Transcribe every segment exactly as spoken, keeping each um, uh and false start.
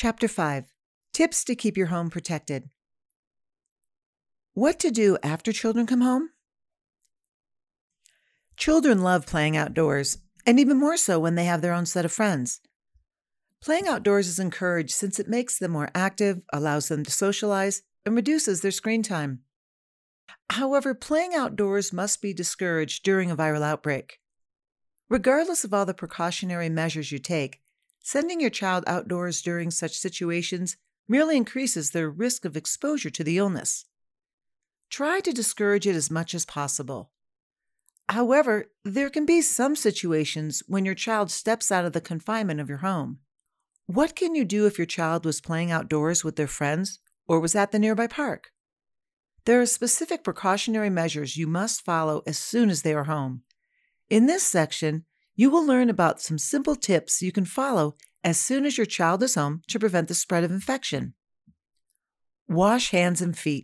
Chapter five. Tips to keep your home protected. What to do after children come home? Children love playing outdoors, and even more so when they have their own set of friends. Playing outdoors is encouraged since it makes them more active, allows them to socialize, and reduces their screen time. However, playing outdoors must be discouraged during a viral outbreak. Regardless of all the precautionary measures you take, sending your child outdoors during such situations merely increases their risk of exposure to the illness. Try to discourage it as much as possible. However, there can be some situations when your child steps out of the confinement of your home. What can you do if your child was playing outdoors with their friends or was at the nearby park? There are specific precautionary measures you must follow as soon as they are home. In this section, you will learn about some simple tips you can follow as soon as your child is home to prevent the spread of infection. Wash hands and feet.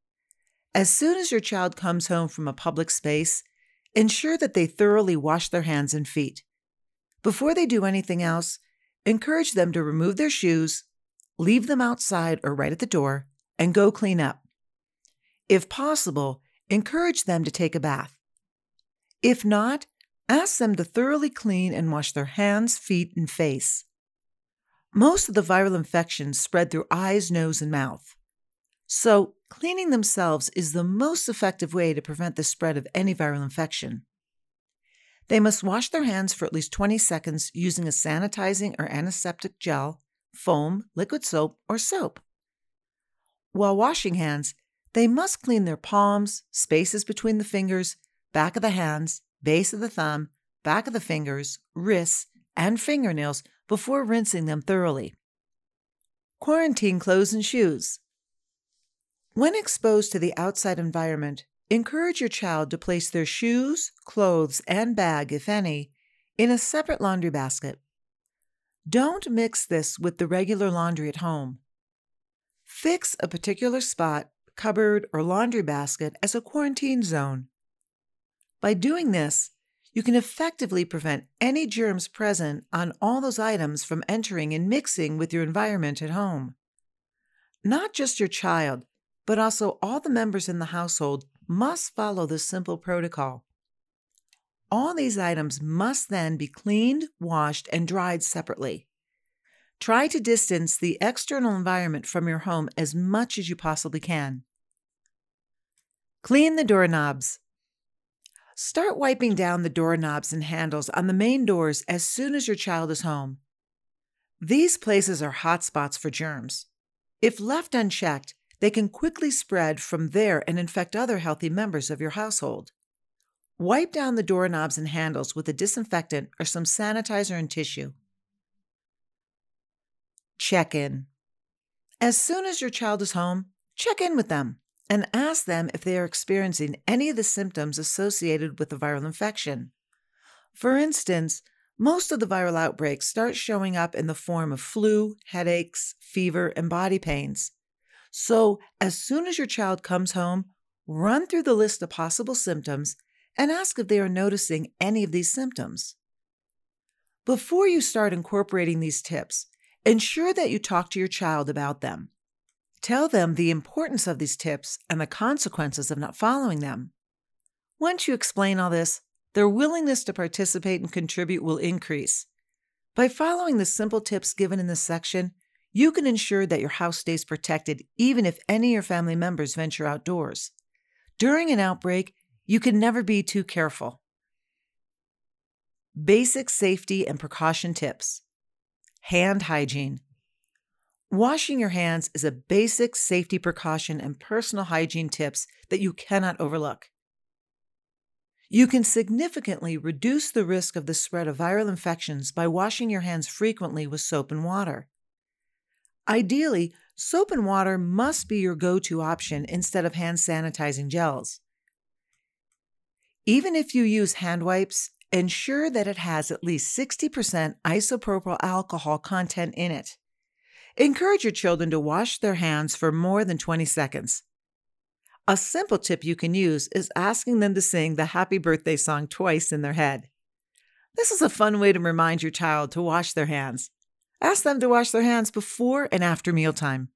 As soon as your child comes home from a public space, ensure that they thoroughly wash their hands and feet. Before they do anything else, encourage them to remove their shoes, leave them outside or right at the door, and go clean up. If possible, encourage them to take a bath. If not, ask them to thoroughly clean and wash their hands, feet, and face. Most of the viral infections spread through eyes, nose, and mouth. So, cleaning themselves is the most effective way to prevent the spread of any viral infection. They must wash their hands for at least twenty seconds using a sanitizing or antiseptic gel, foam, liquid soap, or soap. While washing hands, they must clean their palms, spaces between the fingers, back of the hands, base of the thumb, back of the fingers, wrists, and fingernails before rinsing them thoroughly. Quarantine clothes and shoes. When exposed to the outside environment, encourage your child to place their shoes, clothes, and bag, if any, in a separate laundry basket. Don't mix this with the regular laundry at home. Fix a particular spot, cupboard, or laundry basket as a quarantine zone. By doing this, you can effectively prevent any germs present on all those items from entering and mixing with your environment at home. Not just your child, but also all the members in the household must follow this simple protocol. All these items must then be cleaned, washed, and dried separately. Try to distance the external environment from your home as much as you possibly can. Clean the doorknobs. Start wiping down the doorknobs and handles on the main doors as soon as your child is home. These places are hotspots for germs. If left unchecked, they can quickly spread from there and infect other healthy members of your household. Wipe down the doorknobs and handles with a disinfectant or some sanitizer and tissue. Check in. As soon as your child is home, check in with them and ask them if they are experiencing any of the symptoms associated with the viral infection. For instance, most of the viral outbreaks start showing up in the form of flu, headaches, fever, and body pains. So, as soon as your child comes home, run through the list of possible symptoms and ask if they are noticing any of these symptoms. Before you start incorporating these tips, ensure that you talk to your child about them. Tell them the importance of these tips and the consequences of not following them. Once you explain all this, their willingness to participate and contribute will increase. By following the simple tips given in this section, you can ensure that your house stays protected even if any of your family members venture outdoors. During an outbreak, you can never be too careful. Basic safety and precaution tips. Hand hygiene. Washing your hands is a basic safety precaution and personal hygiene tips that you cannot overlook. You can significantly reduce the risk of the spread of viral infections by washing your hands frequently with soap and water. Ideally, soap and water must be your go-to option instead of hand sanitizing gels. Even if you use hand wipes, ensure that it has at least sixty percent isopropyl alcohol content in it. Encourage your children to wash their hands for more than twenty seconds. A simple tip you can use is asking them to sing the happy birthday song twice in their head. This is a fun way to remind your child to wash their hands. Ask them to wash their hands before and after mealtime.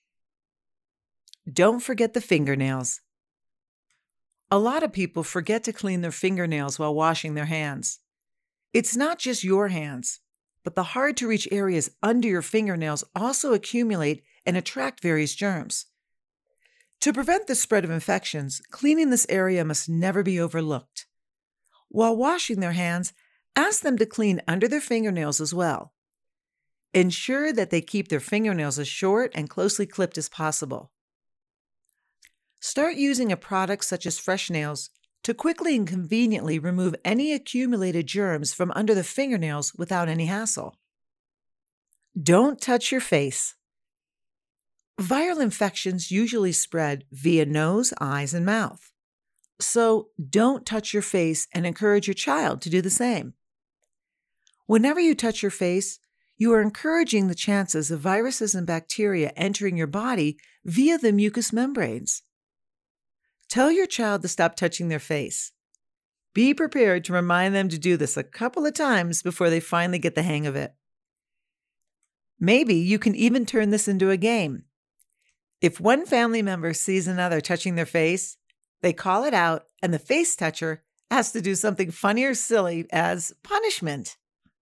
Don't forget the fingernails. A lot of people forget to clean their fingernails while washing their hands. It's not just your hands, but the hard-to-reach areas under your fingernails also accumulate and attract various germs. To prevent the spread of infections, cleaning this area must never be overlooked. While washing their hands, ask them to clean under their fingernails as well. Ensure that they keep their fingernails as short and closely clipped as possible. Start using a product such as Fresh Nails to quickly and conveniently remove any accumulated germs from under the fingernails without any hassle. Don't touch your face. Viral infections usually spread via nose, eyes, and mouth. So don't touch your face and encourage your child to do the same. Whenever you touch your face, you are encouraging the chances of viruses and bacteria entering your body via the mucous membranes. Tell your child to stop touching their face. Be prepared to remind them to do this a couple of times before they finally get the hang of it. Maybe you can even turn this into a game. If one family member sees another touching their face, they call it out, and the face toucher has to do something funny or silly as punishment.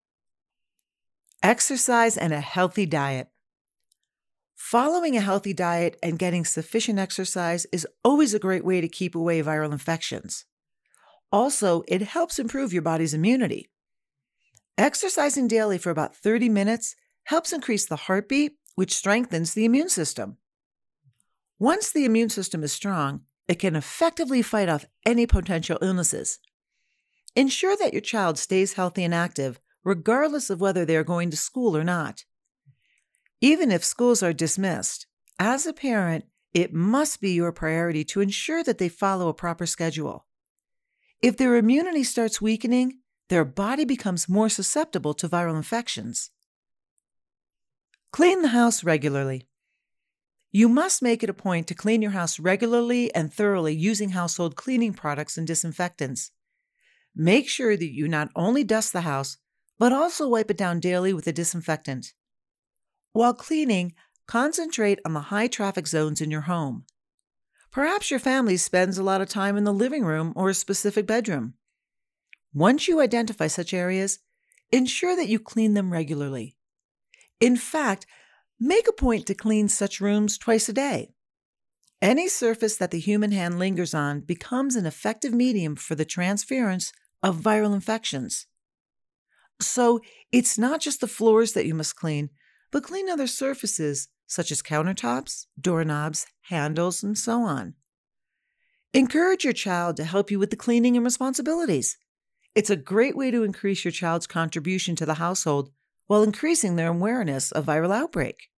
Exercise and a healthy diet. Following a healthy diet and getting sufficient exercise is always a great way to keep away viral infections. Also, it helps improve your body's immunity. Exercising daily for about thirty minutes helps increase the heartbeat, which strengthens the immune system. Once the immune system is strong, it can effectively fight off any potential illnesses. Ensure that your child stays healthy and active, regardless of whether they are going to school or not. Even if schools are dismissed, as a parent, it must be your priority to ensure that they follow a proper schedule. If their immunity starts weakening, their body becomes more susceptible to viral infections. Clean the house regularly. You must make it a point to clean your house regularly and thoroughly using household cleaning products and disinfectants. Make sure that you not only dust the house, but also wipe it down daily with a disinfectant. While cleaning, concentrate on the high-traffic zones in your home. Perhaps your family spends a lot of time in the living room or a specific bedroom. Once you identify such areas, ensure that you clean them regularly. In fact, make a point to clean such rooms twice a day. Any surface that the human hand lingers on becomes an effective medium for the transference of viral infections. So, it's not just the floors that you must clean, but clean other surfaces such as countertops, doorknobs, handles, and so on. Encourage your child to help you with the cleaning and responsibilities. It's a great way to increase your child's contribution to the household while increasing their awareness of viral outbreak.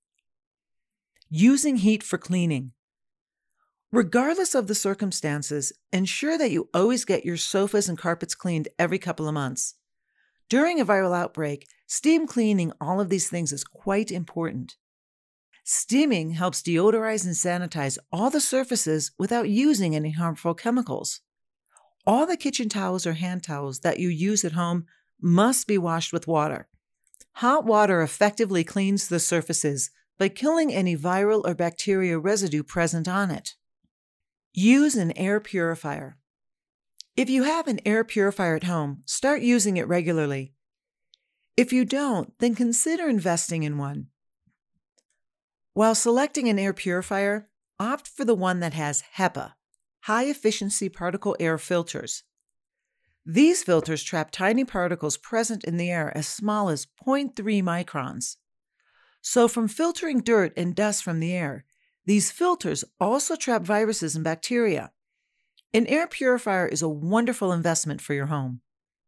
Using heat for cleaning. Regardless of the circumstances, ensure that you always get your sofas and carpets cleaned every couple of months. During a viral outbreak, steam cleaning all of these things is quite important. Steaming helps deodorize and sanitize all the surfaces without using any harmful chemicals. All the kitchen towels or hand towels that you use at home must be washed with water. Hot water effectively cleans the surfaces by killing any viral or bacteria residue present on it. Use an air purifier. If you have an air purifier at home, start using it regularly. If you don't, then consider investing in one. While selecting an air purifier, opt for the one that has HEPA, high-efficiency particle air filters. These filters trap tiny particles present in the air as small as zero point three microns. So from filtering dirt and dust from the air, these filters also trap viruses and bacteria. An air purifier is a wonderful investment for your home.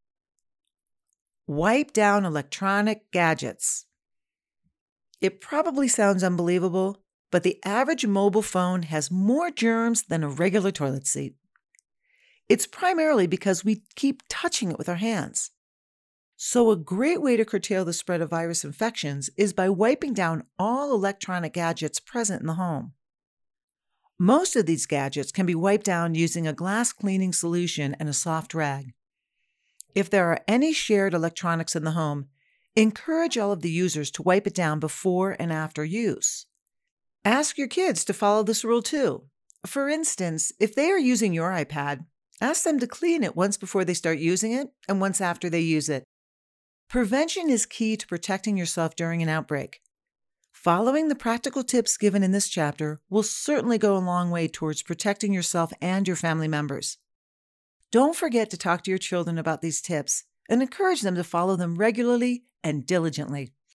Wipe down electronic gadgets. It probably sounds unbelievable, but the average mobile phone has more germs than a regular toilet seat. It's primarily because we keep touching it with our hands. So a great way to curtail the spread of virus infections is by wiping down all electronic gadgets present in the home. Most of these gadgets can be wiped down using a glass cleaning solution and a soft rag. If there are any shared electronics in the home, Encourage all of the users to wipe it down before and after use. Ask your kids to follow this rule too. For instance, if they are using your iPad, ask them to clean it once before they start using it and once after they use it. Prevention is key to protecting yourself during an outbreak. Following the practical tips given in this chapter will certainly go a long way towards protecting yourself and your family members. Don't forget to talk to your children about these tips and encourage them to follow them regularly and diligently.